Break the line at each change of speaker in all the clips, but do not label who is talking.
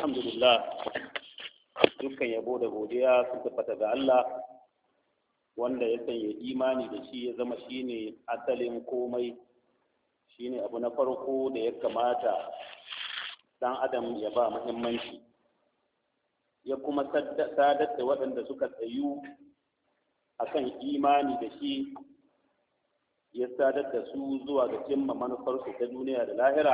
Alhamdulillah, dukkan yabo da godiya sun tabbata ga Allah wanda ya sanya imani da shi ya zama shine asalin komai, shine abu na farko da ya kamata dan adam ya ba muhimmanci, ya kuma sadar da waɗanda suka tsayu akan imani da shi, ya sadar da su zuwa ga cimma manufarsu ta duniya da lahira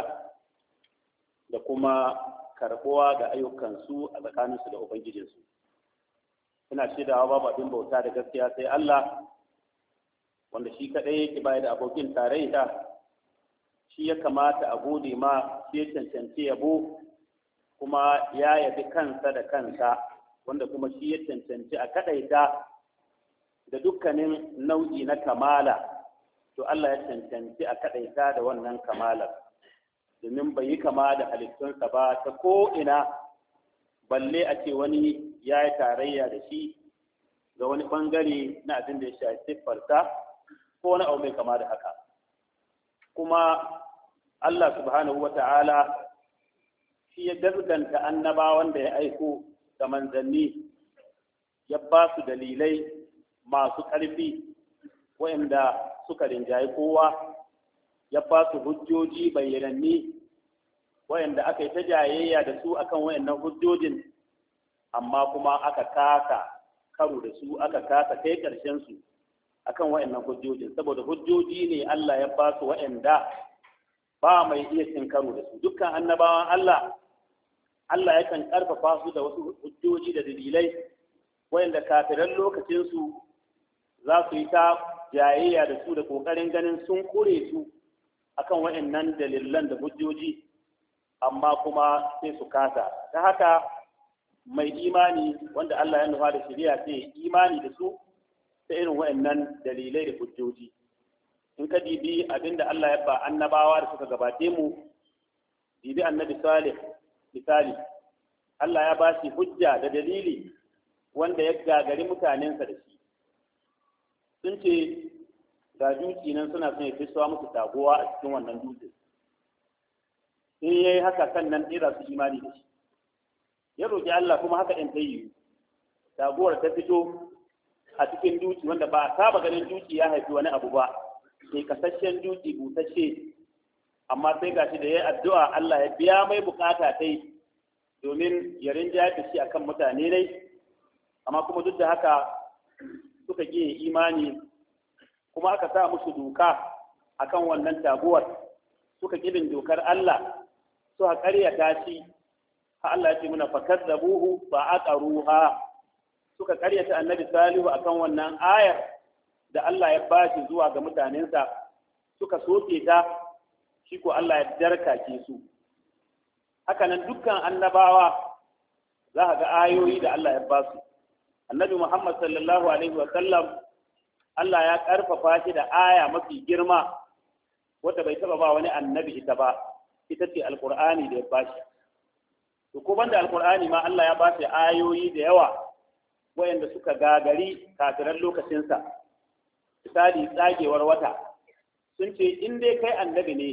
da kuma karɓuwa ga ayyukansu a tsakaninsu da Ubangijinsu. Ina shaidawa babu abin bauta da gaskiya sai Allah, wanda shi kaɗai yake baya da abokin tarayya, shi ya kamata a gode ma, shi ya cancanci yabo, kuma ya yabi kansa da kansa, wanda kuma shi ya cancanci a kaɗaita da dukkanin nau'i na kamala, to Allah ya cancanci a kaɗaita da wannan kamalar. Domin bai yi kama da halittunsa ba ta ko'ina, balle a ce wani ya yi tarayya da shi ga wani ɓangare na abin da ya shafi siffarsa ko wani abu mai kama da haka. Kuma Allah subhanahu wa ta'ala shi ya gaskanta annabawan da ya aiko da manzanni, ya ba su dalilai masu ƙarfi waɗanda suka rinjayi kowa, ya ba su hujjoji bayyananni wayanda aka yi ta jayayya da su akan wayannan hujjojin, amma kuma aka kasa karo da su, aka kasa kai ƙarshen su akan wayannan hujjojin, saboda hujjoji ne Allah ya ba su wayanda ba mai iya cin karo da su. Dukkan annabawan Allah yakan karfafa su da wasu hujjoji da dalilai wayanda kafiran lokacin su za su yi ta jayayya da su da kokarin ganin sun kure su akan waɗannan dalilan da hujjoji, amma kuma sai su kasa. Ta haka mai imani wanda Allah ya nufa da shari'a sai imani da su ta irin waɗannan dalilai da hujjoji. In ka dibi abinda Allah ya ba annabawa da suka gabace mu, dibi annabi Salih misali, Allah ya ba shi hujja da dalili wanda ya gagari mutanensa da shi. Sun ce ga duki nan suna son ya fitowa musu taguwa a cikin wannan dutse, in yayi haka sannan ɗira su imani da shi. Ya roƙi Allah kuma haka ɗin ta yi, taguwar ta fito a cikin duki wanda ba a saba ganin duki ya haifi wani abu ba, sai kasashen duki busasshe, amma sai gashi da ya addu'a Allah ya biya mai bukata ta yi domin ya rinja da shi akan mutane ne, amma kuma duk da haka suka ƙi imani, kuma aka sa musu doka akan wannan taguwar, suka kibin dokar Allah, suka karyata shi, ha Allah ya ce muna fakazzabuhu fa aqaruha, suka karyata annabi Salihu akan wannan ayar da Allah ya bashi zuwa ga mutanensa, suka soke ta, shi ko Allah ya darkake su. Haka nan dukkan annabawa za ka ga ayoyi da Allah ya basu. Annabi Muhammad sallallahu alaihi wa sallam, Allah ya ƙarfafa shi da aya mafi girma wadda bai taɓa ba wani annabi ita ba, ita ce alƙur'ani da ya bashi. To ko banda alƙur'ani ma Allah ya bashi ayoyi da yawa wayanda suka gagari kafiran lokacinsa. Misali tsagewar wata, sun ce in dai kai annabi ne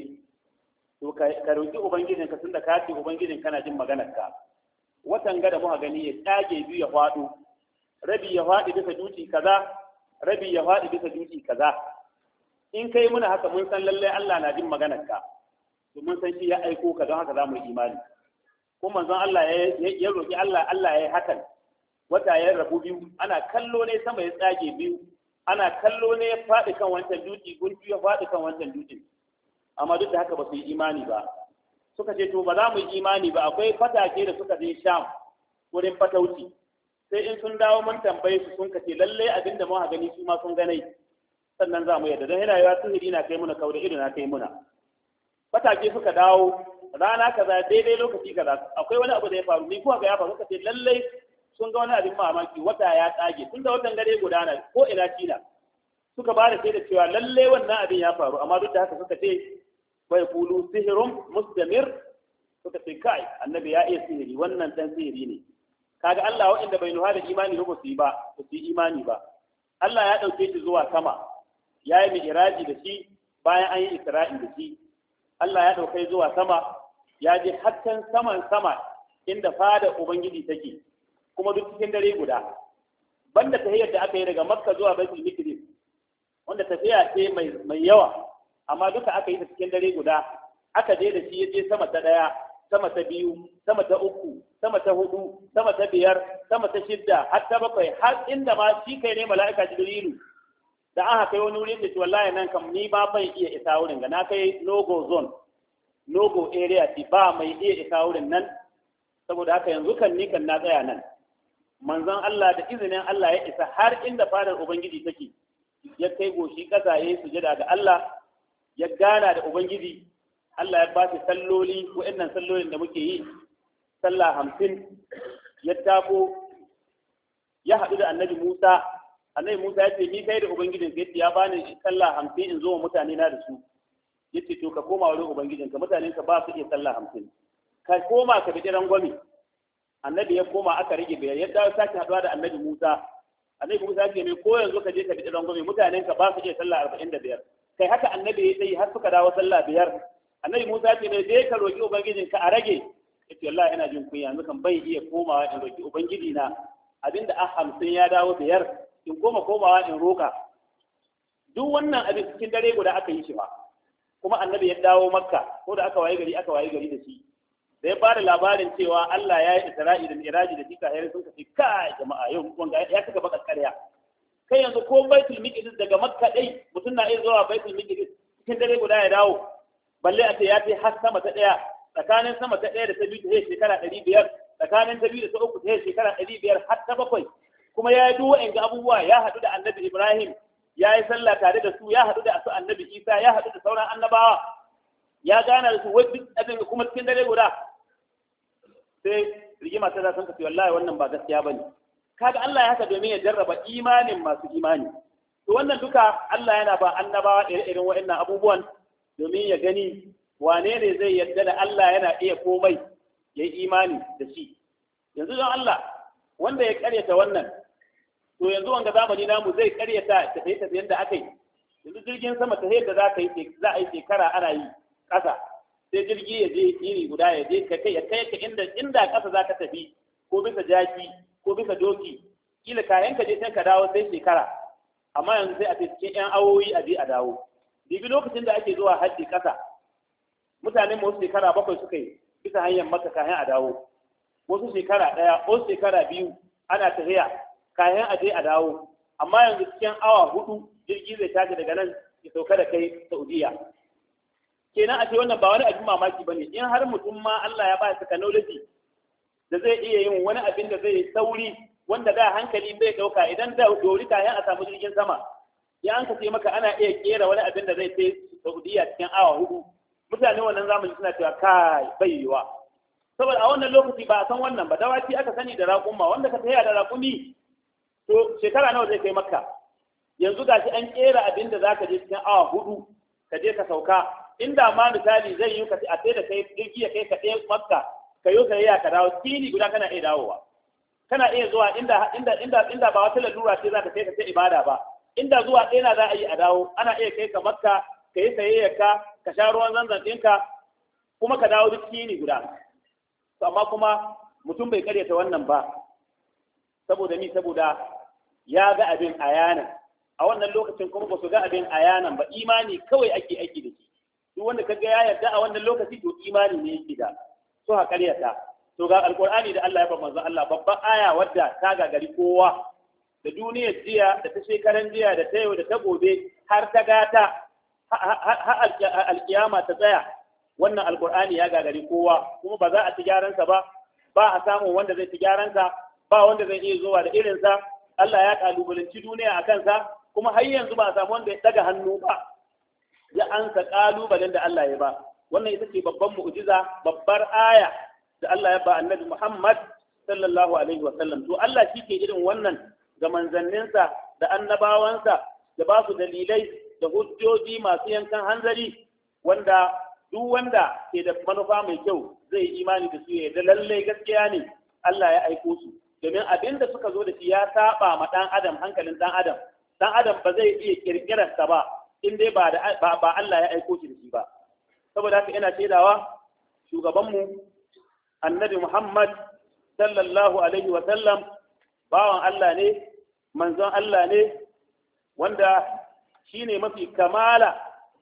to ka roƙi ubangijinka, tunda ka ce ubangijin kana jin maganarka. Watan gada muka gani ya tsage biyu ya faɗo, rabi ya faɗi bisa duki kaza, rabi ya faɗi bisa duki kaza. In kai muna haka mun san lallai Allah na jin maganarka, to mun san shi ya aiko ka, don haka za mu yi imani. Kuma manzon Allah ya roƙi Allah, Allah ya yi hakan. Wata ya rabu biyu, ana kallo ne sama ya tsage biyu, ana kallo ne ya faɗi kan wancan duki, gunki ya faɗi kan wancan dukin. Amma duk da haka ba su yi imani ba. Suka ce to ba za mu yi imani ba, akwai fatake da suka je Sham wurin fatauci. Sai in sun dawo mun tambaye su sun kace lallai abin da muka gani su ma sun ganai, sannan za mu yarda, don yana yawa sihiri na kai muna, kauda ido na kai muna. Fatake suka dawo rana kaza daidai lokaci kaza akwai wani abu da ya faru, ni kuwa ga ya faru, suka ce lallai sun ga wani abin mamaki, wata ya tsage, tun da watan gare gudana ko ina China suka ba da sai da cewa lallai wannan abin ya faru. Amma duk da haka suka ce bai kulu sihirun mustamir, suka ce kai annabi ya iya sihiri, wannan dan sihiri ne. Kaga Allah wa'inda bai nuha da imani ba su yi imani ba. Allah ya ɗauke shi zuwa sama, ya yi mi'raji da shi bayan an yi isra'i da shi. Allah ya ɗaukai zuwa sama, ya je hattan saman sama inda fada ubangiji take kuma duk cikin dare guda banda tahiyar da aka yi daga makka zuwa baitul maqdis wanda tafiya ce mai yawa amma duka aka yi ta cikin dare guda aka je da shi ya je sama ta ɗaya sama ta biyu sama ta uku sama ta hudu sama ta biyar sama ta shidda har ta bakwai har inda ma shi kai ne mala'ika jibrilu da aka kai wani wurin da shi wallahi nan kam ni ba bai iya isa wurin ga na kai logo zone logo area ti ba mai iya isa wurin nan saboda haka yanzu kan ni kan na tsaya nan manzon Allah da izinin Allah ya isa har inda fadar ubangiji take ya kai goshi kasa yayi sujada ga Allah ya gana da ubangiji Allah ya ba shi salloli wa'annan sallolin da muke yi sallah 50 ya tafo ya haɗu da annabi Musa ya ce ni kai da ubangijin ka ya bani sallah 50 in zo wa mutane na da su yace to ka koma wurin ubangijin ka mutanen ka ba su iya sallah 50 ka koma ka bi rangwami annabi ya koma aka rage biyar ya dawo sake haɗuwa da annabi Musa ya ce mai ko yanzu ka je ka bi rangwami mutanen ka ba su iya sallah 45 kai haka annabi ya yi har suka dawo sallah 5 annabi Musa ya ce mai je ka roki ubangijin ka a rage yace wallahi ina jin kunya yanzu kan bai iya komawa in roki ubangiji na abinda a 50 ya dawo 5 in komawa in roka duk wannan abin cikin dare guda aka yi shi ba kuma annabi ya dawo makka ko da aka waye gari da shi da ya bada labarin cewa Allah ya yi isra'i da miraji da tika hayar sun kace kai jama'a yau wanga ya kaga baka ƙarya kai yanzu ko baitul miqdis daga makka dai mutum na iya zuwa baitul miqdis cikin dare guda ya dawo balle a ce ya ce har sama ta daya tsakanin sama ta daya da ta biyu ta shekara 500 tsakanin ta biyu da ta uku ta shekara 500 har ta bakwai kuma ya yi duwa ga abubuwa ya haɗu da annabi Ibrahim ya yi sallah tare da su ya haɗu da su annabi Isa ya haɗu da sauran annabawa ya gana da su wai abin kuma cikin dare guda sai rigima ta sun kace wallahi wannan ba gaskiya bane kaga Allah ya haka domin ya jarraba imanin masu imani to wannan duka Allah yana ba annabawa irin waɗannan abubuwan domin ya gani wane ne zai yarda da Allah yana iya komai yayi imani da shi yanzu don Allah wanda ya karyata wannan to yanzu wanga zamani namu zai karyata tafiye-tafiyen da aka yi yanzu jirgin sama ta yadda za a yi shekara ana yi ƙasa sai jirgi ya je iri guda ya je ka kai ka inda ƙasa za ka tafi ko bisa jaki ko bisa doki kila kayan ka je sai ka dawo sai shekara amma yanzu sai a cikin 'yan awowi a je a dawo bibi lokacin da ake zuwa hajji ƙasa mutanen mu shekara 7 suka yi bisa hanyar maka kayan a dawo wasu shekara 1 wasu shekara 2 ana tafiya kayan aje a dawo amma yanzu cikin awa 4 jirgi zai tashi daga nan ya sauka da kai Saudiya kenan a ce wannan ba wani abin mamaki bane in har mutum ma Allah ya ba shi technology da zai iya yin wani abin da zai sauri wanda da hankali bai dauka idan da dori kayan a samu jirgin sama ya an ka ce maka ana iya kera wani abin da zai kai Saudiya cikin awa 4 mutane wannan zamani suna cewa kai bai yiwa saboda a wannan lokaci ba a san wannan ba dawaki aka sani da raƙumma wanda ka taya da raƙumi to shekara nawa zai kai makka yanzu gashi an kera abin da zaka je cikin awa 4 ka je ka sauka inda ma misali zai yi ka a sai da kai jirgi ya kai ka ɗaya makka ka yi ka ya ka dawo tini guda kana iya dawowa kana iya zuwa inda ba wata lalura ce za ka kai ka sai ibada ba inda zuwa ɗaya na za a yi a dawo ana iya kai ka makka ka yi sayayyarka ka sha ruwan zanzan ɗinka kuma ka dawo duk tini guda amma kuma mutum bai karyata wannan ba saboda ya ga abin ayanan a wannan lokacin kuma ba su ga abin ayanan ba imani kawai ake aiki da shi duk wanda kaga ya yarda a wannan lokaci to imani ne yake da so ha karyata to ga alqur'ani da Allah ya ba manzo Allah babban aya wadda ta gagari kowa da duniyar jiya da ta shekaran jiya da ta yau da ta gobe har ta gata har alkiyama ta tsaya wannan alqur'ani ya gagari kowa kuma ba za a ci gyaransa ba a samun wanda zai ci gyaransa ba wanda zai iya zuwa da irinsa Allah ya kalubalanci duniya a kansa kuma har yanzu ba a samu wanda ya daga hannu ba ya ansa kalubalen da Allah ya ba wannan ita ce babban mu'jiza babbar aya da Allah ya ba annabi Muhammad sallallahu alaihi wa sallam to Allah shi ke irin wannan ga manzanninsa da annabawansa da ba su dalilai da hujjoji masu yankan hanzari wanda duk wanda ke da manufa mai kyau zai imani da su ya da lallai gaskiya ne Allah ya aiko su domin abin da suka zo da shi ya saba ma dan adam hankalin dan adam ba zai iya kirkirar sa ba in dai ba Allah ya aiko shi da shi ba saboda haka ina shaidawa shugabanmu annabi Muhammad sallallahu alaihi wa sallam bawan Allah ne, manzon Allah ne, wanda shine mafi kamala,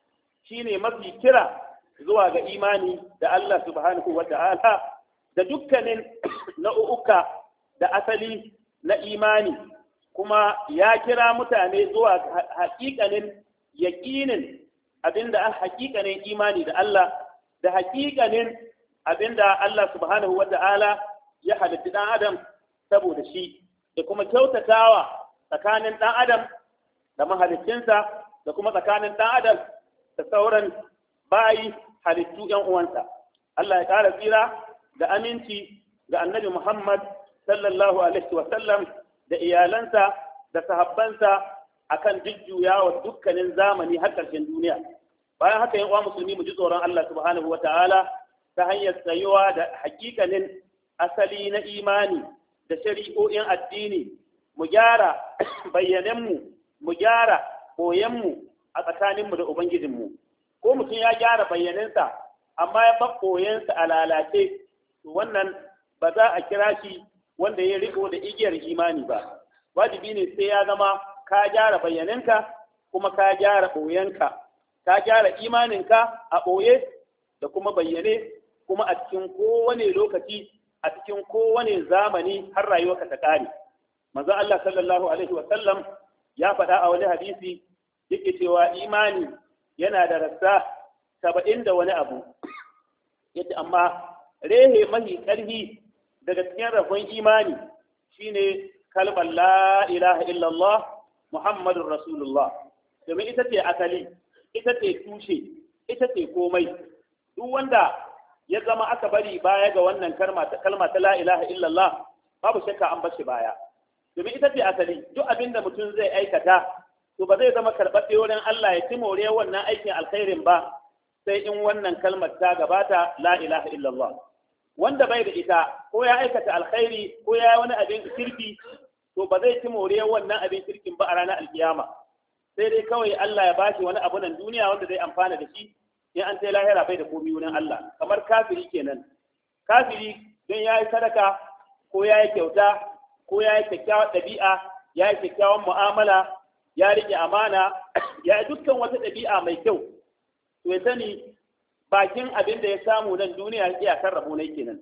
shine mafi kira zuwa ga imani da Allah subhanahu wa ta'ala da dukkanin nau'uka da asali na imani, kuma ya kira mutane zuwa haƙiƙanin yaƙinin abinda an haƙiƙanin imani da Allah, da haƙiƙanin abinda Allah subhanahu wa ta'ala ya halitta ɗan adam saboda shi, da kuma kyautatawa tsakanin ɗan adam da mahalicinsa, da kuma tsakanin ɗan adam da sauran bayi halittu ‘yan uwansa. Allah ya ƙara tsira da aminci ga annabi Muhammad sallallahu alaihi wa sallam da iyalansa da sahabbansa akan jujjuyawa dukkanin zamani har ƙarshen duniya. Bayan haka ‘yan uwa musulmi mu ji tsoron Allah subhanahu wa ta'ala ta hanyar tsayuwa da hakikanin asali na imani da shari'o'in addini, mu gyara bayyanenmu, mu gyara ɓoyenmu a tsakaninmu da Ubangijinmu. Ko mutum ya gyara bayyanensa, amma ya bar ɓoyensa a lalace, to wannan ba za a kira shi wanda ya riko da igiyar imani ba. Wajibi ne sai ya zama ka gyara bayyanenka kuma ka gyara ɓoyenka, ka gyara imaninka a ɓoye da kuma bayyane, kuma a cikin kowane lokaci, a cikin kowane zamani har rayuwarka ta ƙare. Manzo Allah sallallahu alaihi wa sallam ya faɗa a wani hadisi yake cewa imani yana da rassa 70 da wani abu. Yace amma rehe mahi ƙarfi daga cikin rafin imani shine kalmar la ilaha illallah Muhammadur Rasulullah. Domin ita ce asali, ita ce tushe, ita ce komai. Duk wanda ya zama aka bari baya ga wannan kalma ta la ilaha illallah, babu shakka an bashi baya. Domin ita ce asali, duk abin da mutum zai aikata, to ba zai zama karɓaɓɓe wurin Allah ya ci more wannan aikin alkhairin ba, sai in wannan kalmar ta gabata la ilaha illallah. Wanda bai da ita, ko ya aikata alkhairi ko ya yi wani abin kirki, to ba zai ci more wannan abin kirkin ba a ranar alkiyama. Sai dai kawai Allah ya bashi wani abu nan duniya wanda zai amfana da shi, in an sai lahira bai da komai wurin Allah. Kamar kafiri kenan. Kafiri don ya yi sadaka ko ya yi kyauta ko ya yi kyakkyawar ɗabi'a, ya yi kyakkyawan mu'amala, ya riƙe amana, ya yi dukkan wata ɗabi'a mai kyau, to ya sani bakin abin da ya samu nan duniya iyakar rabo ne kenan.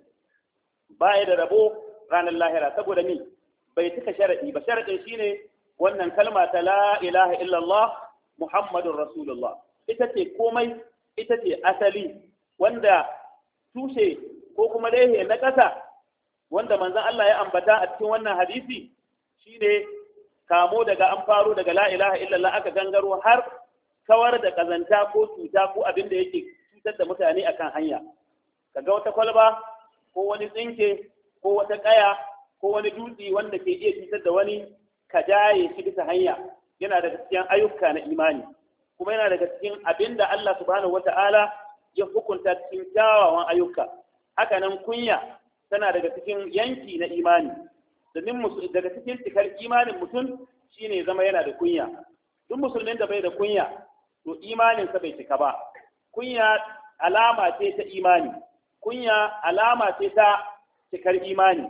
Baya da rabo ranar lahira, saboda ni bai cika sharaɗi ba. Sharaɗin shine wannan kalma ta la ilaha illallah Muhammadun Rasulullah. Ita ce komai, ita ce asali, wanda tushe ko kuma dai na ƙasa, wanda manzon Allah ya ambata a cikin wannan hadisi shine kamo daga an faro daga la ilaha illallah aka gangaro har kawar da kazanta ko cuta ko abin da yake cutar da mutane akan hanya. Kaga wata kwalba ko wani tsinke ko wata kaya ko wani dutse wanda ke iya cutar da wani, ka jaye shi bisa hanya, yana daga cikin ayyuka na imani, kuma yana daga cikin abin da Allah subhanahu wata'ala ya hukunta cikin kyawawan ayyuka. Haka nan kunya tana daga cikin yanki na imani, domin daga cikin cikar imanin mutum shine zama yana da kunya. Duk musulmin da bai da kunya, to imaninsa bai cika ba. Kunya alama ce ta imani, kunya alama ce ta cikar imani.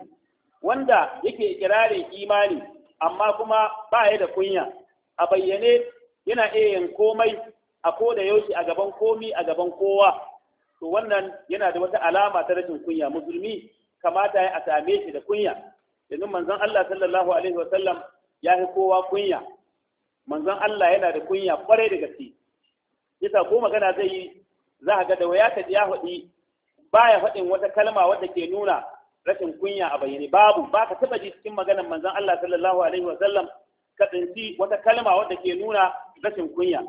Wanda yake ikirarin imani amma kuma ba ya da kunya, a bayyane yana iya yin komai a ko da yaushe a gaban komi a gaban kowa, to wannan yana da wata alama ta rashin kunya. Musulmi kamata ya a same shi da kunya, domin manzon Allah sallallahu alaihi wa sallam ya fi kowa kunya. Manzon Allah yana da kunya kwarai da gaske. Yasa ko magana zai yi, za ka ga da waya ka ji ya faɗi baya faɗin wata kalma wadda ke nuna rashin kunya a bayyane. Babu, ba ka taɓa ji cikin maganar manzon Allah sallallahu alaihi wa sallam ka tsinci wata kalma wadda ke nuna rashin kunya.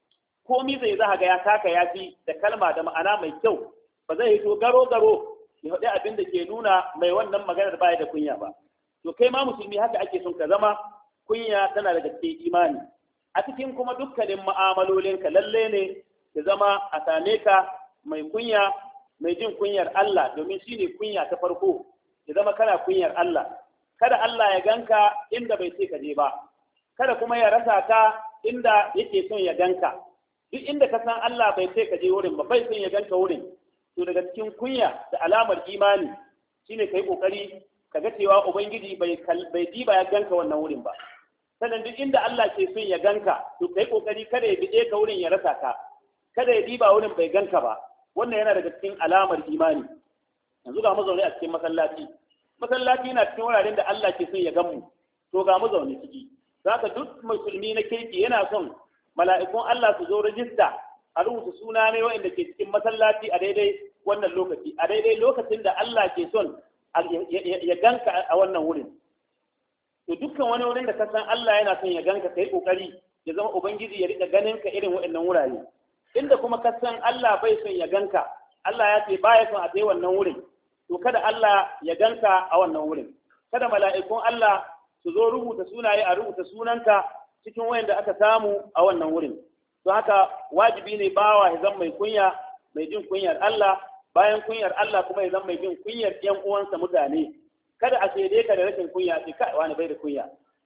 Komi zai za ga ya taka ya fi da kalma da ma'ana mai kyau, ba zai hito garo-garo ya faɗi abin da ke nuna mai wannan maganar baya da kunya ba. To kai ma musulmi haka ake son ka zama, kunya tana daga cikin imani. A cikin kuma dukkanin mu'amalolinka lalle ne ya zama a same ka mai kunya, mai jin kunyar Allah, domin shi ne kunya ta farko, ya zama kana kunyar Allah. Kada Allah ya ganka inda bai ce ka je ba, kada kuma ya rasa ka inda yake son ya ganka. Duk inda ka san Allah bai ce ka je wurin ba, bai son ya ganka wurin, to daga cikin kunya da alamar imani shine kai kokari kaga cewa ubangiji bai diba ya ganka wannan wurin ba. Sannan duk inda Allah ke son ya ganka to kai kokari kada ya bide ka wurin ya rasa ka, kada ya diba wurin bai ganka ba. Wannan yana daga cikin alamar imani. Yanzu ga mu zaune a cikin masallaci na cikin wuraren da Allah ke son ya gan mu, to ga mu zaune ciki. Zaka duk musulmi na kirki yana son mala'ikun Allah su zo rajista a rubuta suna ne wa'inda ke cikin masallaci a daidai wannan lokaci, a daidai lokacin da Allah ke son ya ganka a wannan wurin. To dukkan wani wurin da ka san Allah yana son ya ganka kai kokari ya zama ubangiji ya rika ganin ka irin waɗannan wurare. Inda kuma ka san Allah bai son ya ganka, Allah ya ce baya son a kai wannan wurin, to kada Allah ya ganka a wannan wurin. Kada mala'ikun Allah su zo rubuta sunaye a rubuta sunanka cikin wayanda aka samu a wannan wurin. To haka wajibi ne bawa ya zama mai kunya, mai jin kunyar Allah, bayan kunyar Allah kuma ya zama mai jin kunyar ƴan uwansa mutane. Kada a shaide ka da rashin kunya, ce kai wani bai da kunya.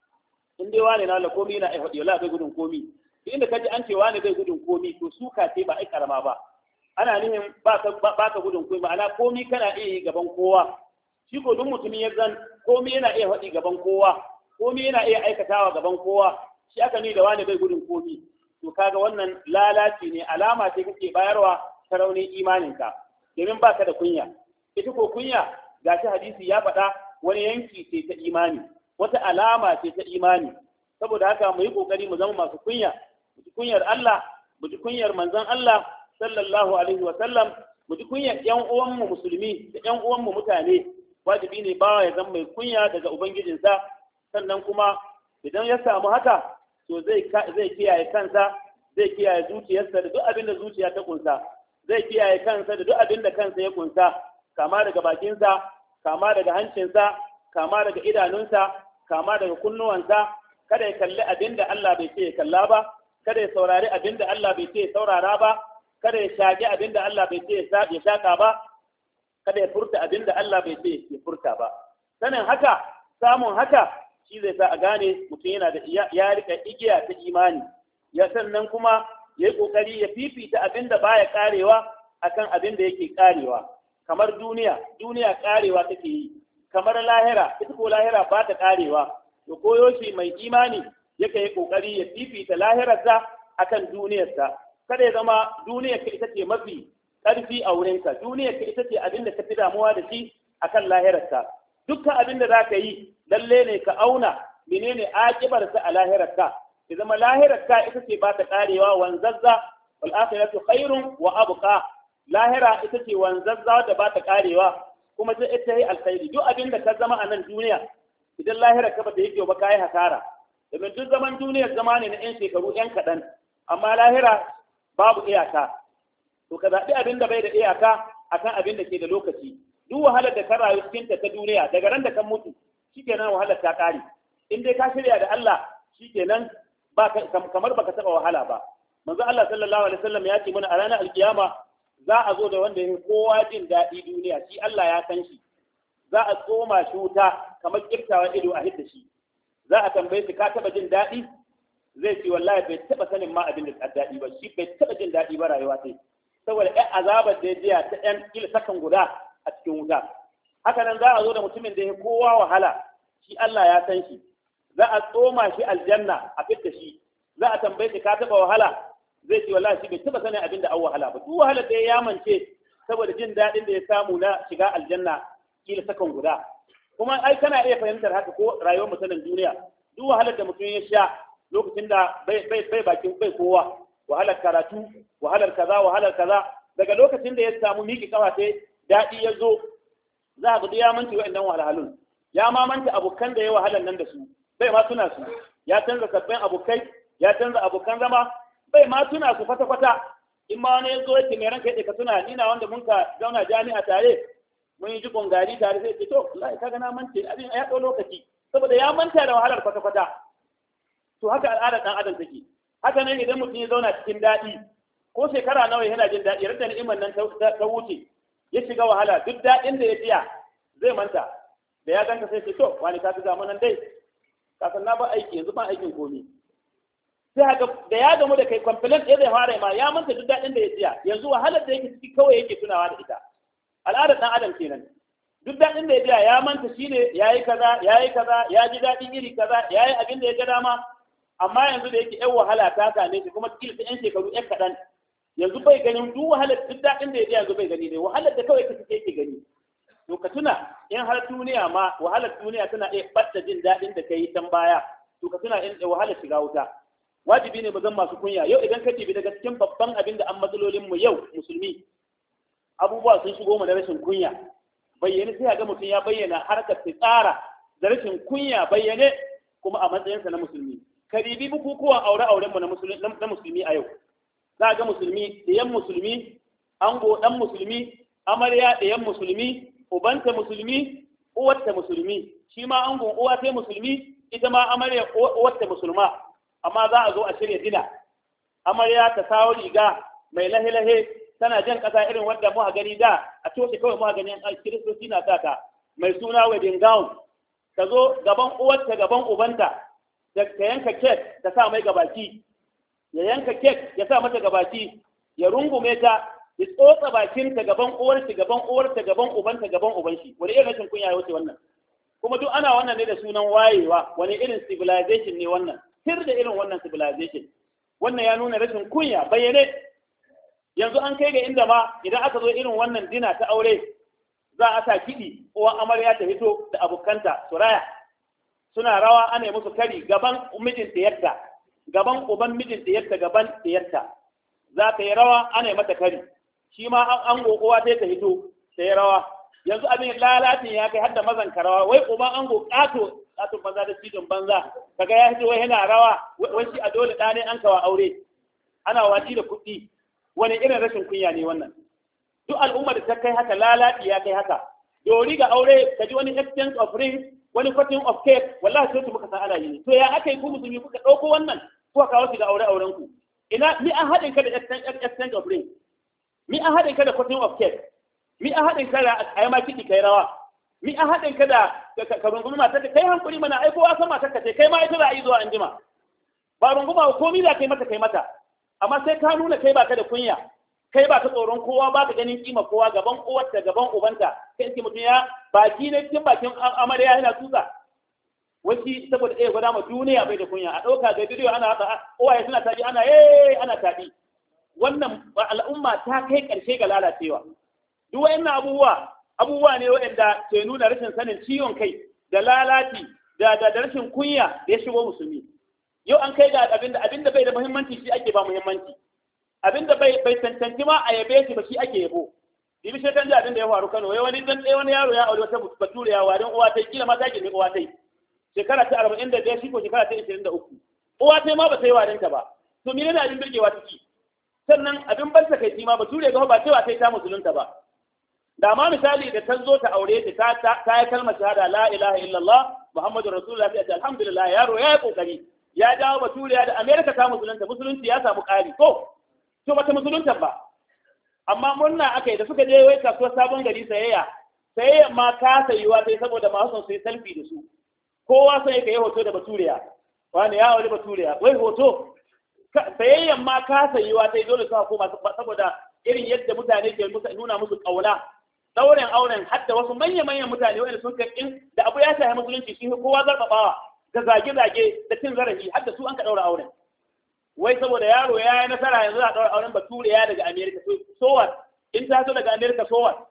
In dai wani na komi na ai wala bai gudun komi. Inda kaji an ce wani bai gudun komi to suka ce ba ai karama ba. Ana nihin ba ka gudun komi, ma'ana komi kana iya yi gaban kowa. Shi ko duk mutumin ya zan komi yana iya faɗi gaban kowa, komi yana iya aikatawa gaban kowa. Shi aka ni da wani bai gudun komi. To kaga wannan lalaci ne, alama ce kake bayarwa ta raunin imaninka, domin baka da kunya. Ita ko kunya gashi hadisi ya faɗa wani yanki ce ta imani, wata alama ce ta imani. Saboda haka mu yi kokari mu zama masu kunya, mu ji kunyar Allah, mu ji kunyar manzon Allah sallallahu alaihi wa sallam, mu ji kunyar ƴan uwanmu musulmi da ƴan uwanmu mutane. Wajibi ne bawa ya zama mai kunya daga ubangijinsa. Sannan kuma idan ya samu haka to zai kiyaye kansa, zai kiyaye zuciyarsa da duk abin da zuciya ta kunsa, zai kiyaye kansa da duk abin da kansa ya kunsa, kama daga bakinsa, kama daga hancinsa, kama daga idanunsa, kama daga kunnuwansa. Kada ya kalli abin da Allah bai ce ya kalla ba, kada ya saurari abin da Allah bai ce ya saurara ba, kada ya shaƙi abin da Allah bai ce ya shaƙa ba, kada ya furta abin da Allah bai ce ya furta ba. Sanin haka, samun haka shi zai sa a gane mutum yana da ya rika igiya ta imani, ya sannan kuma ya yi ƙoƙari ya fifita abin da baya karewa akan abin da yake karewa. Kamar duniya karewa take yi, kamar lahira, ita ko lahira ba ta karewa. To koyo shi mai imani yake yi ƙoƙari ya fifita lahirarsa akan duniyarsa. Kada ya zama duniyar ka ita ce mafi ƙarfi a wurinka, duniyar ka ita ce abin da ka fi damuwa da shi akan lahirarsa. Dukkan abin da za ka yi lalle ne ka auna menene akibarsa a lahirarka. Ya zama lahirarka ita ce ba ta karewa, wanzazza, wal akhiratu khairun wa abqa. Lahira ita ce wanzazza da ba ta karewa, kuma sai ita yi alkhairi. Duk abin da ka zama a nan duniya idan lahirarka ba ta yi ba ka yi hasara. Domin duk zaman duniyar zama ne na 'yan shekaru 'yan kaɗan, amma lahira babu iyaka. To ka zaɓi abin da bai da iyaka akan abin da ke da lokaci. Duk wahalar da ka rayu cikin ta duniya daga ran da kan mutu shikenan wahalar ta kare. In dai ka shirya da Allah shikenan ba kamar baka taba wahala ba. Manzo Allah sallallahu alaihi wasallam ya ce mana a ranar alkiyama za a zo da wanda ya kowa jin daɗi duniya, shi Allah ya san shi. Za a tsoma shi wuta kamar kirtawa ido a hidda shi. Za a tambaye shi ka taba jin daɗi? Zai ce wallahi bai taba sanin ma abin da daɗi ba, shi bai taba jin daɗi ba rayuwa sai. Saboda ɗan azabar da ya jiya ta ɗan kila sakan guda a cikin wuta. Haka nan za a zo da mutumin da ya kowa wahala, shi Allah ya san shi. Za a tsoma shi aljanna a fitta shi. Za a tambaye shi ka taba wahala? Zai ce wallahi shi bai taba sanin abin da an wahala ba. Duk wahalar da ya mance saboda jin daɗin da ya samu na shiga aljanna kila sakan guda. Kuma ai kana iya fahimtar haka ko rayuwar mutanen duniya. Duk wahalar da mutum ya sha lokacin da bai bakin bai kowa, wahalar karatu, wahalar kaza, daga lokacin da ya samu miki kawa sai daɗi ya zo, za a gudu ya manta wa'annan wahalhalun. Ya ma manta abokan da ya wahalar nan da su, bai ma tuna su. Ya canza sabbin abokai, ya canza abokan zama, bai ma tuna su kwata-kwata. In ma wani ya zo yake mai ranka yadda ka tuna, ni na wanda mun ka zauna jami'a tare, mun yi jikon gari tare sai ce to, wallahi kaga na mance abin ya ɗau lokaci, saboda ya manta da wahalar kwata-kwata. To haka al'adar ɗan adam take. Haka nan idan mutum ya zauna cikin daɗi, ko shekara nawa yana jin daɗi, rada ni'imar nan ta wuce, ya shiga wahala, duk daɗin da ya jiya zai manta. Da ya ganka sai ce to, wani ka fi zamanan dai, kasan na ba aiki yanzu ba aikin komi. Sai haka da ya gamu da kai complaint ɗaya zai fara ma ya manta duk daɗin da ya jiya, yanzu wahalar da yake ciki kawai yake tunawa da ita. Al'adar ɗan adam kenan. duk daɗin da ya biya ya manta shine yayi kaza ya ji daɗin iri kaza yayi abin da ya ga dama. Amma yanzu da yake yan wahala ta same shi kuma cikin yan shekaru yan kaɗan, yanzu bai ganin duk wahalar, duk daɗin da ya biya yanzu bai gani ne, wahalar da kawai yake gani. To ka tuna in har duniya ma wahalar duniya tana iya ɓatta jin daɗin da ka yi can baya, to ka tuna in wahalar shiga wuta. Wajibi ne mu zan masu kunya. Yau idan ka tibi daga cikin babban abin da an matsalolin mu yau musulmi, abubuwa sun shigo mu da rashin kunya bayyane. Sai ga mutum ya bayyana harkar tsara da rashin kunya bayyane kuma a matsayinsa na musulmi. Ka ribi bukukuwan aure-auren mu na musulmi a yau, za ga musulmi ɗayan musulmi, ango ɗan musulmi, amarya ɗayan musulmi, ubanta musulmi, uwarta musulmi, shi ma angon uwa ta musulmi, ita ma amarya uwarta musulma. Amma za a zo a shirya dina, amarya ta sawo riga mai lahe-lahe tana jan ƙasa irin wadda muka gani da a coci kawai muka gani a kiristoci na sata mai suna wedding gown, ta zo gaban uwarta gaban ubanta da ta yanka kek ta sa mai gabaki, ya yanka kek ya sa mata gabaki, ya rungume ta, ya tsotsa bakinta gaban uwarta gaban ubanta gaban uban shi. Wani irin rashin kunya ya wuce wannan? Kuma duk ana wannan ne da sunan wayewa. Wani irin civilization ne wannan? Sir da irin wannan civilization. Wannan ya nuna rashin kunya bayyane. Yanzu an kai ga inda ma idan aka zo irin wannan dina ta aure, za a sa kiɗi, uwan amarya ta hito da abokanta su raya, suna rawa, ana yi musu kari gaban mijin ɗiyarta, gaban uban mijin ɗiyarta, gaban ɗiyarta. Za ta yi rawa, ana yi mata kari. Shi ma an uwa ta hito ta yi rawa. Yanzu abin lalatin ya kai har da mazan karawa, wai uban ango ƙato banza da cidin banza, kaga ya hito wai yana rawa, wai shi a dole ɗane an kawa aure, ana wati da kuɗi. Wani irin rashin kunya ne wannan? Duk al'umma da ta kai haka, lalati ya kai haka. Dori ga aure ka ji wani exchange of rings, wani cutting of cake, wallahi sai muka san ana yi. To ya aka yi ku musulmi kuka ɗauko wannan kuka kawo shi ga aure-auren ku? Ina ni an haɗin ka da exchange of rings, mi an haɗin ka da cutting of cake, mi an haɗin ka da a yi ma kiɗi kai rawa, mi an haɗin ka da ka rungumi matar ka kai hankuri mana, ai kowa san matar ka ce kai ma ita za a yi zuwa anjima. Ba runguma ko mi za kai mata. Amma sai ka nuna kai baka da kunya, kai baka tsoron kowa, baka ganin kima kowa, gaban uwarta gaban ubanta, kai ce mutum ya baki ne cikin bakin amarya yana tusa. Wasi saboda gwada ma duniya bai da kunya, a ɗauka ga bidiyo ana haka, uwaye suna taɗi, ana taɗi. Wannan al'umma ta kai ƙarshe ga lalacewa. Duk wa'annan abubuwa ne waɗanda ke nuna rashin sanin ciwon kai da lalaci da rashin kunya da ya shigo musulmi. Yau an kai ga abinda bai da muhimmanci shi ake ba muhimmanci, abinda bai cancanci ma a yabe shi ba shi ake yabo. Bibi shekan ji abinda ya faru Kano, wani yaro ya aure wata bature ya warin uwa tai, kila ma ta girme uwa tai, shekara ta 45 shi ko shekara ta 23. Uwa tai ma ba ta yi warinta ba. To mene ne abin birgewa ciki? Sannan abin ban takaici ma bature ga ba cewa sai ta musulunta ba. Da ma misali da ta zo ta aure ta yi kalmar shahada la ilaha illallah muhammadur rasulullah, sai alhamdulillah, yaro ya yi kokari, ya dawo baturiya da Amerika ta musulunta, musulunci ya samu ƙari ko to bata musulunta ba. Amma murna aka yi da suka je wai kasuwar sabon gari sayayya ma ka sayuwa sai saboda masu son su yi selfie da su, kowa sai ka yi hoto da baturiya, wani ya aure baturiya, wai hoto sayayyan ma ka sayuwa sai dole su koma saboda irin yadda mutane ke nuna musu ƙauna. Ɗauren auren hadda wasu manya-manyan mutane wanda sun karɓi da abu ya shahi musulunci shi kowa zarɓaɓawa da zage-zage da cin zarafi hadda su an ka ɗaura auren. Wai saboda yaro ya yi nasara yanzu za a ɗaura auren bature ya daga Amerika, so what? In ta so daga Amerika, so what?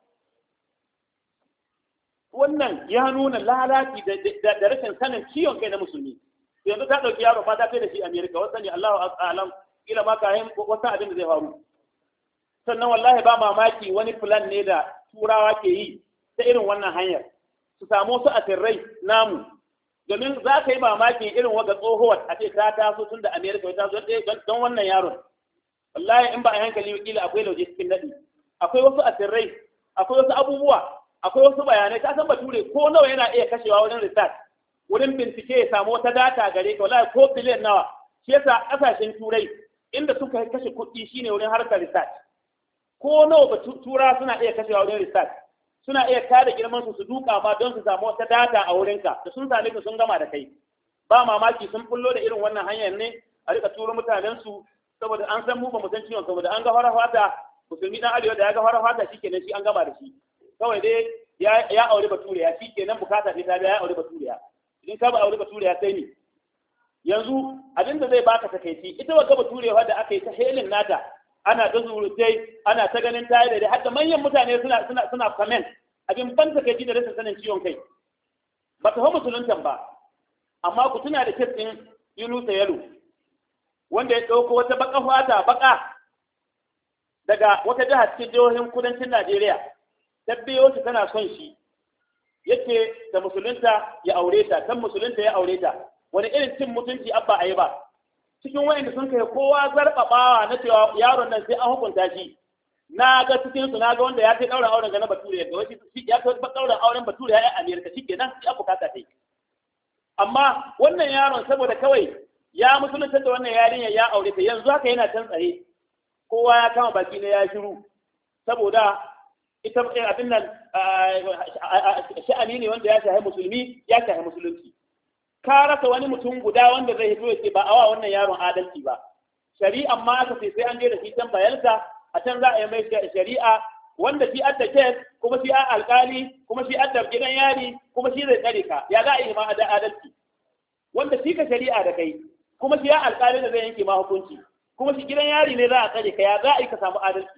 Wannan ya nuna lalaci da rashin sanin ciwon kai na musulmi. Yanzu ta ɗauki yaro ba ta kai da shi Amerika, wasu ne Allahu a'lam, kila ma kayan wasu abin da zai faru. Sannan wallahi ba mamaki wani plan ne da turawa ke yi ta irin wannan hanyar, su samu su asirrai namu, domin za ka yi mamaki irin waga tsohuwar a ce ta taso tun da Amerika ta zo don wannan yaron. Wallahi in ba a hankali wakila akwai lauje cikin daɗi, akwai wasu asirrai, akwai wasu abubuwa, akwai wasu bayanai. Ka san bature ko nawa yana iya kashewa wajen research, wurin bincike ya samu wata data gare ka, wallahi ko biliyan nawa. Shi yasa ƙasashen turai inda suka kashe kuɗi shine wurin harkar research. Ko nawa ba tura suna iya kashewa wurin research, suna iya kada girman su duka ma don su samu wata data a wurinka, da sun same ka sun gama da kai. Ba mamaki sun bullo da irin wannan hanyar ne a rika turo mutanen su, saboda an san mu ba mu san ciwon, saboda an ga fara fata musulmi dan arewa da ya ga fara fata shikenan shi an gama da shi. Kawai dai ya aure baturiya shikenan bukata ne ta ya aure baturiya idan ka ba aure baturiya sai ni yanzu abin da zai baka takeici ita wata baturewa da aka yi ta helin nata ana ta zurutai ana ta ganin tayi da har da manyan mutane suna comment abin ban takeici da rashin sanin ciwon kai ba ta musuluntan ba amma ku tuna da kes din Yunusa Yalo wanda ya dauko wata baka fata baka daga wata jihar cikin jihohin kudancin Najeriya ta biyo shi tana son shi yake da musulunta ya aure ta kan musulunta ya aure ta wani irin cin mutunci abba a yi ba cikin wayanda sun kai kowa zarbabawa na cewa yaron nan sai an hukunta shi na ga cikin su na ga wanda ya kai daura auren ga na bature ga wani ya kai daura auren bature ya Amerika shikenan ya bukata tai amma wannan yaron saboda kawai ya musulunta da wannan yarinya ya aure ta yanzu haka yana can tsare kowa ya kama baki ne ya shiru saboda ita abin nan sha'ani ne wanda ya shahi musulmi ya shahi musulunci ka rasa wani mutum guda wanda zai hito ya ce ba awa wannan yaron adalci ba shari'an ma aka ce sai an je da shi can bayelsa a can za a yi mai shari'a wanda shi adda kes kuma shi alkali kuma shi adda gidan yari kuma shi zai tsare ka ya za a yi ma adalci wanda shi ka shari'a da kai kuma shi alkali da zai yanke ma hukunci kuma shi gidan yari ne za a tsare ka ya za a yi ka samu adalci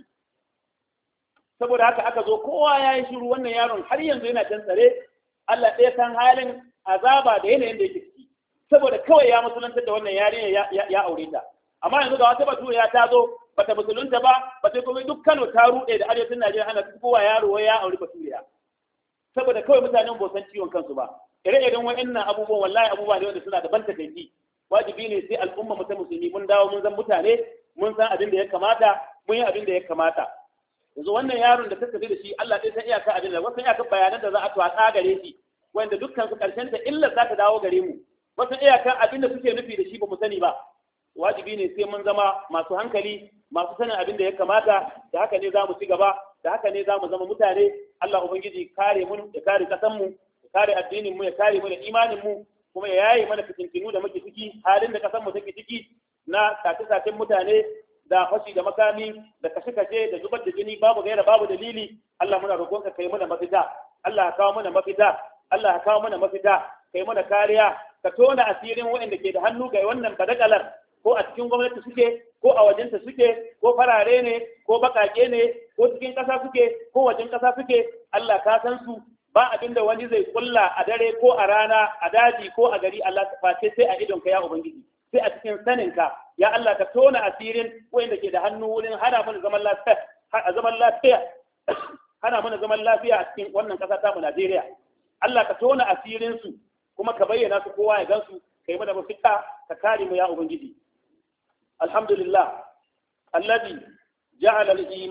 saboda haka aka zo kowa ya yi shiru wannan yaron har yanzu yana can tsare Allah ɗaya san halin azaba da yanayin da yake ciki saboda kawai ya musulunta da wannan yarinya ya aure ta amma yanzu ga wata baturiya ta zo bata musulunta ba bata kuma duk Kano ta ruɗe da arewacin Najeriya ana kowa yaro ya aure baturiya saboda kawai mutanen ba san ciwon kansu ba ire-iren wa'annan abubuwan wallahi abubuwa ne wanda suna da ban takaici wajibi ne sai al'umma mu ta musulmi mun dawo mun zan mutane mun san abin da ya kamata mun yi abin da ya kamata yanzu wannan yaron da ta tafi da shi Allah ɗaya san iyaka abin da wasu iyaka bayanan da za a tuwa gare shi wanda dukkan su karshen ta illa za ta dawo gare mu wasu iyaka abin da suke nufi da shi ba mu sani ba wajibi ne sai mun zama masu hankali masu sanin abin da ya kamata da haka ne za mu ci gaba da haka ne za mu zama mutane Allah ubangiji kare mu ya kare kasan mu ya kare addinin mu ya kare mu da imanin mu kuma ya yaye mana fitintinu da muke ciki halin da kasan mu take ciki na sace-sacen mutane da fashi da makami da kashe-kashe da zubar da jini babu gaira babu dalili Allah muna roƙonka kai mana mafita Allah ka kawo mana mafita Allah ka kawo mana mafita kai mana kariya ka tona asirin waɗanda ke da hannu ga wannan badakalar ko a cikin gwamnati suke ko a wajenta suke ko farare ne ko bakake ne ko cikin ƙasa suke ko wajen ƙasa suke Allah ka san su ba abin da wani zai kulla a dare ko a rana a daji ko a gari Allah ta face sai a idon ka ya ubangiji sai a cikin saninka ya Allah ka tona asirin wanda ke da hannu wurin hana mana zaman lafiya hana mana zaman lafiya a cikin wannan ƙasa ta mu Najeriya Allah ka tona asirin su kuma ka bayyana su kowa ya gansu kai mana mafita ka kare mu ya ubangiji alhamdulillah alladhi ja'ala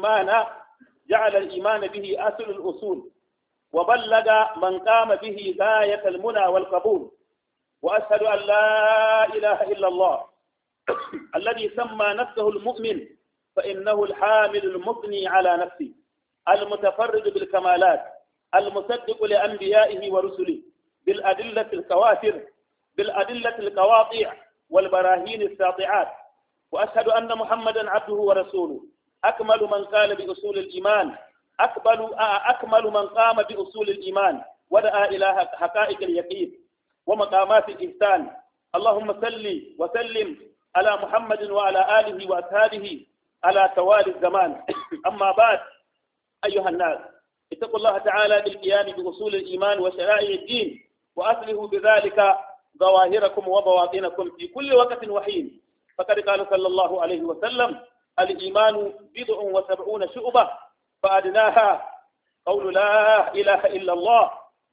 al-iman bihi asl al-usul wa ballaga man qama bihi ghayat al-muna wal qabul وأشهد أن لا إله إلا الله الذي سمى نفسه المؤمن فإنه الحامل المثني على نفسه المتفرد بالكمالات المصدق لأنبيائه ورسله بالأدلة الكوافر بالأدلة القواطع والبراهين الساطعات وأشهد أن محمدا عبده ورسوله أكمل من قال بأصول الإيمان أكمل من قام بأصول الإيمان ودعا إلى حقائق اليقين ومقامات الإحسان اللهم صل وسلم على محمد وعلى آله وأصحابه على توالي الزمان أما بعد أيها الناس اتقوا الله تعالى بالقيام بأصول الإيمان وشرائع الدين وأصلحوا بذلك ظواهركم وبواطنكم في كل وقت وحين فقد قال صلى الله عليه وسلم الإيمان 70 شعبة فأدناها قول لا إله إلا الله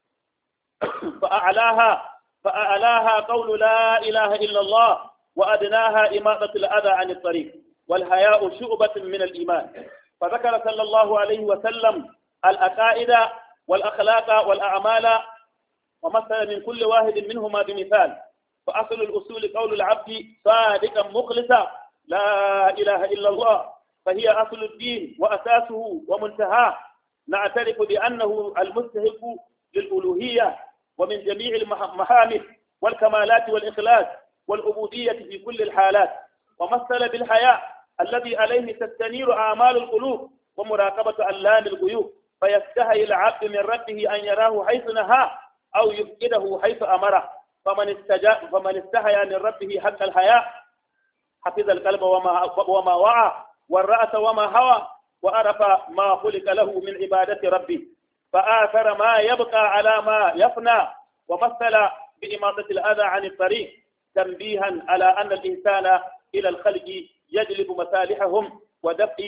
فأعلاها قول لا إله إلا الله وأدناها إماطة الأذى عن الطريق والحياء شعبة من الإيمان فذكر صلى الله عليه وسلم العقائد والأخلاق والأعمال ومثل من كل واحد منهما بمثال فأصل الأصول قول العبد صادقا مخلصا لا إله إلا الله فهي أصل الدين وأساسه ومنتهاه نعترف بأنه المستحق للألوهية ومن جميع المحامد والكمالات والإخلاص والعبودية في كل الحالات ومثل بالحياء الذي عليه تستنير أعمال القلوب ومراقبة علام الغيوب فيستحي العبد من ربه أن يراه حيث نهاه أو يفقده حيث أمره. فمن استحيا من ربه حق الحياء حفظ القلب وما وعى، والرأس وما هوى، وعرف ما خلق له من عبادة ربه، فآثر ما يبقى على ما يفنى، ومثل بإماطة الأذى عن الطريق تنبيها على أن الإنسان إلى الخلق يجلب مصالحهم ودفع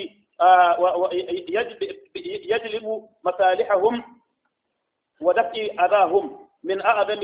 يجلب مصالحهم ودفع أذاهم من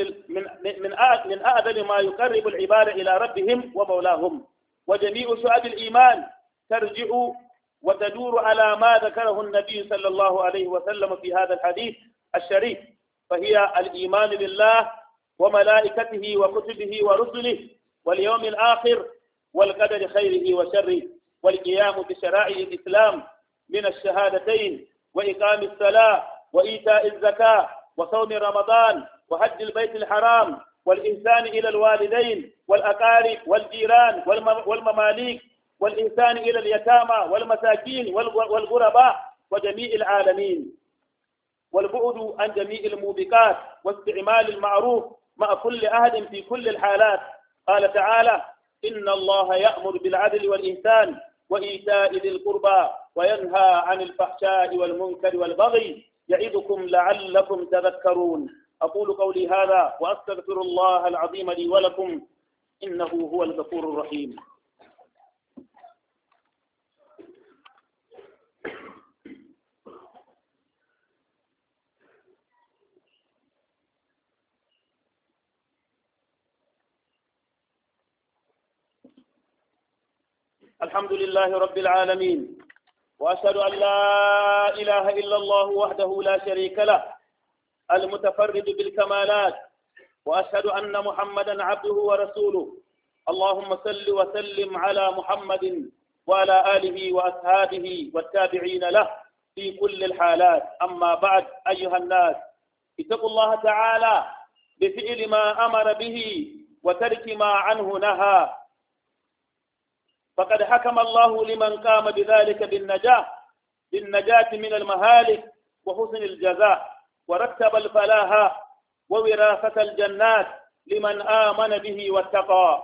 أعظم ما يقرب العباد إلى ربهم ومولاهم. وجميع شعب الإيمان ترجع وتدور على ما ذكره النبي صلى الله عليه وسلم في هذا الحديث الشريف، فهي الإيمان بالله وملائكته وكتبه ورسله واليوم الآخر والقدر خيره وشره، والقيام بشرائع الإسلام من الشهادتين وإقام الصلاة وإيتاء الزكاة وصوم رمضان وحج البيت الحرام والإحسان إلى الوالدين والأقارب والجيران والمماليك والإحسان إلى اليتامى والمساكين والغرباء وجميع العالمين، والبعد عن جميع الموبقات واستعمال المعروف مع كل أحد في كل الحالات. قال تعالى: إن الله يأمر بالعدل والإحسان وإيتاء ذي القربى وينهى عن الفحشاء والمنكر والبغي يعظكم لعلكم تذكرون. أقول قولي هذا وأستغفر الله العظيم لي ولكم، إنه هو الغفور الرحيم. الحمد لله رب العالمين، وأشهد أن لا إله إلا الله وحده لا شريك له المتفرد بالكمالات، وأشهد أن محمدا عبده ورسوله. اللهم صل وسلم على محمد وعلى آله وأصحابه والتابعين له في كل الحالات. أما بعد، أيها الناس، اتقوا الله تعالى بفعل ما أمر به وترك ما عنه نهى، فقد حكم الله لمن قام بذلك بالنجاة من المهالك وحسن الجزاء، ورتب الفلاح ووراثة الجنات لمن آمن به واتقى.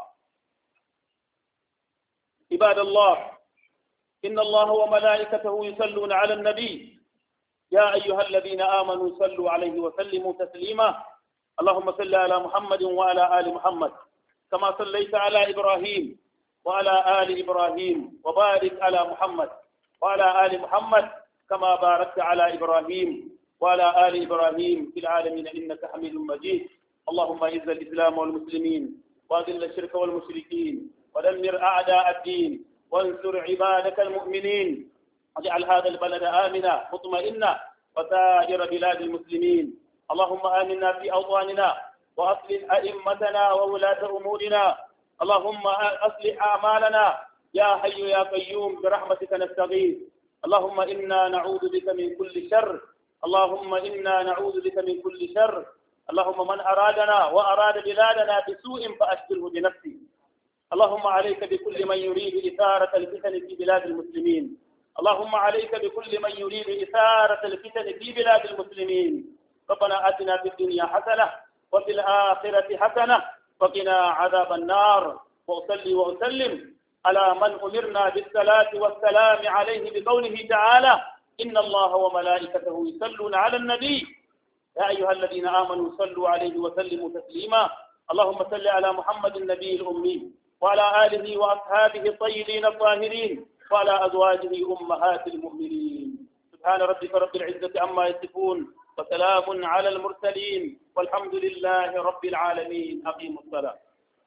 عباد الله، إن الله وملائكته يصلون على النبي، يا أيها الذين آمنوا صلوا عليه وسلموا تسليما. اللهم صل على محمد وعلى آل محمد كما صليت على إبراهيم وعلى آل إبراهيم، وبارك على محمد وعلى آل محمد كما باركت على إبراهيم وعلى آل إبراهيم في العالمين إنك حميد مجيد. اللهم أعز الإسلام والمسلمين وأذل الشرك والمشركين ودمر أعداء الدين وانصر عبادك المؤمنين، واجعل هذا البلد آمنا مطمئنا وسائر بلاد المسلمين. اللهم آمنا في أوطاننا وأصلح أئمتنا وولاة أمورنا. اللهم أصلح أعمالنا يا حي يا قيوم برحمتك نستغيث. اللهم إنا نعوذ بك من كل شر، اللهم إنا نعوذ بك من كل شر. اللهم من أرادنا وأراد بلادنا بسوء فأشغله بنفسه. اللهم عليك بكل من يريد إثارة الفتن في بلاد المسلمين. اللهم عليك بكل من يريد إثارة الفتن في بلاد المسلمين. ربنا آتنا في الدنيا حسنة وفي الآخرة حسنة وقنا عذاب النار. وأصلي وأسلم على من أمرنا بالصلاة والسلام عليه بقوله تعالى: إن الله وملائكته يصلون على النبي يا أيها الذين آمنوا صلوا عليه وسلموا تسليما. اللهم صل على محمد النبي الأمي وعلى آله وأصحابه الطيبين الطاهرين وعلى أزواجه أمهات المؤمنين. سبحان ربك رب العزة عما يصفون وسلام على المرسلين والحمد لله رب العالمين. أقيموا الصلاة.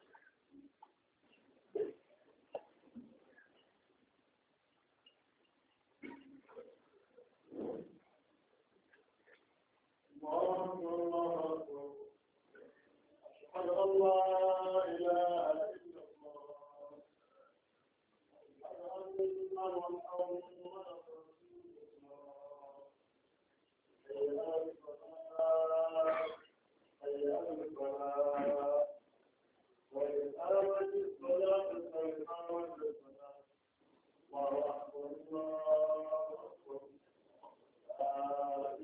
أشهد أن لا إله إلا الله، أشهد أن محمدا رسول الله. حي على الصلاة، حي على الفلاح، وإقامة الصلاة وإقامة الصلاة. الله أكبر الله أكبر.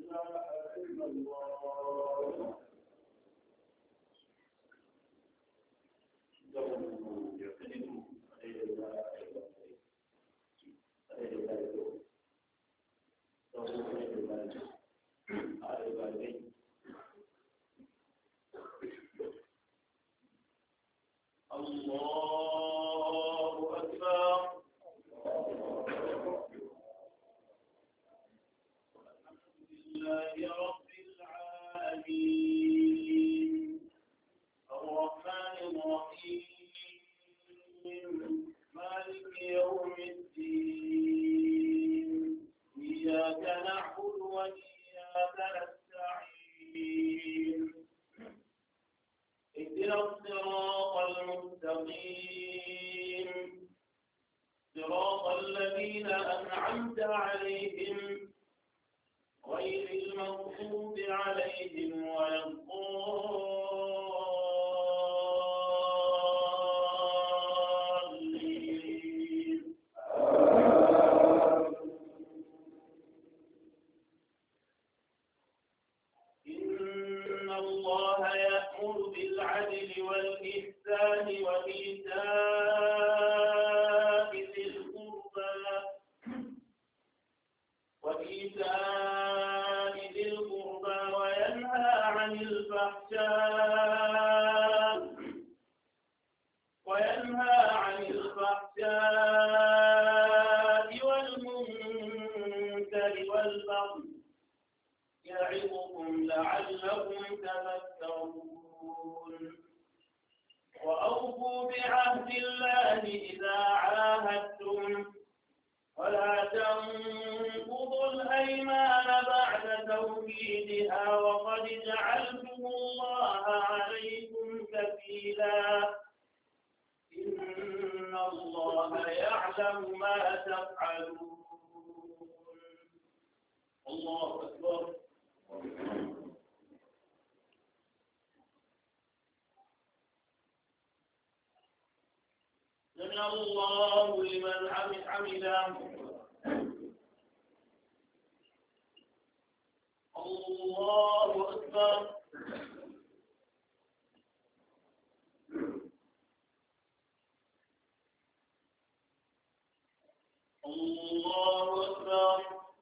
صراط الذين أنعمت عليهم غير المغضوب عليهم ولا الضالين. إن الله يأمر بالعدل والإحسان وإيتاء ذي القربى وينهى عن الفحشاء والمنكر والبغي يعظكم لعلكم تذكرون. وأوفوا بعهد الله إذا عاهدتم ولا تنقضوا الأيمان بعد توكيدها وقد جعلتم الله عليكم كفيلا إن الله يعلم ما تفعلون. الله أكبر. سمع الله لمن حمده. الله أكبر. الله أكبر.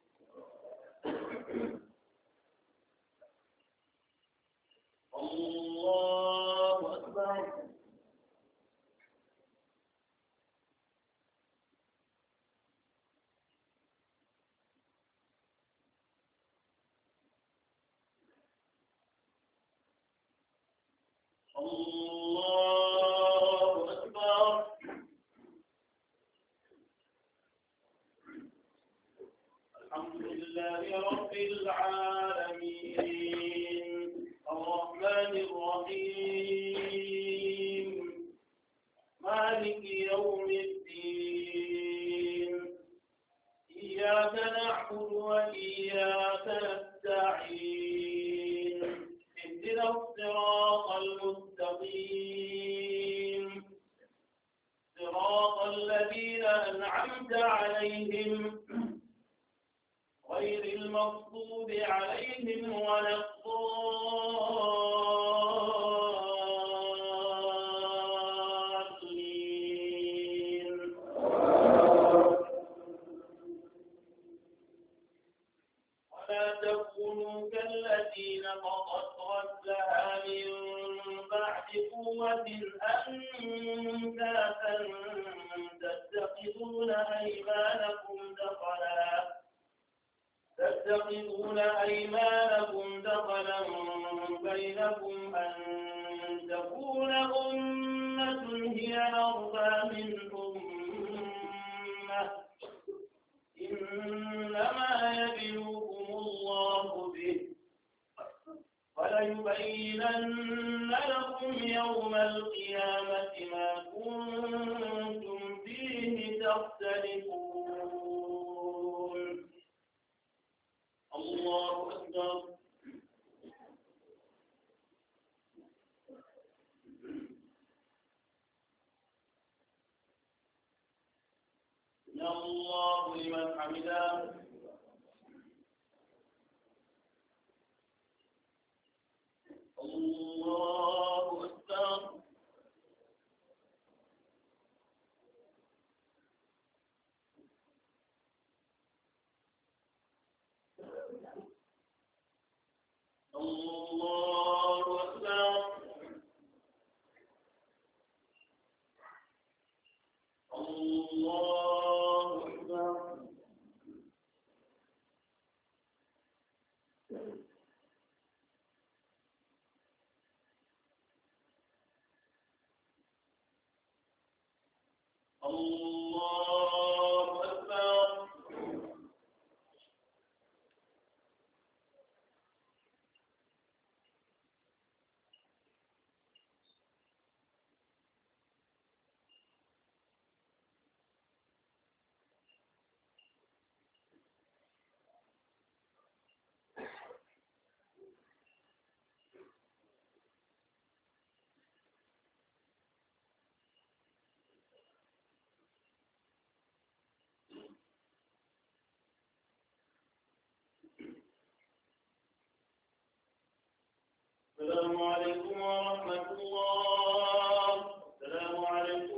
الله أكبر. الله أكبر. الحمد لله رب العالمين الرحمن الرحيم مالك يوم الدين إياك نعبد وإياك نستعين اهدنا الصراط المستقيم صراط الذين أنعمت عليهم غير المغضوب عليهم ولا الضالين. ولا تكونوا كالتي نقضت غزلها من بعد قوة أنكاثا تتخذون أيمانكم دخلا بينكم أن تكون أمة هي أربى من أمة إنما يبلوكم الله به وليبينن لكم يوم القيامة ما كنتم فيه تختلفون. الله أكبر. سمع الله لمن حمده. الله أكبر. الله أكبر. الله أكبر. الله أكبر. السلام عليكم ورحمة الله. السلام عليكم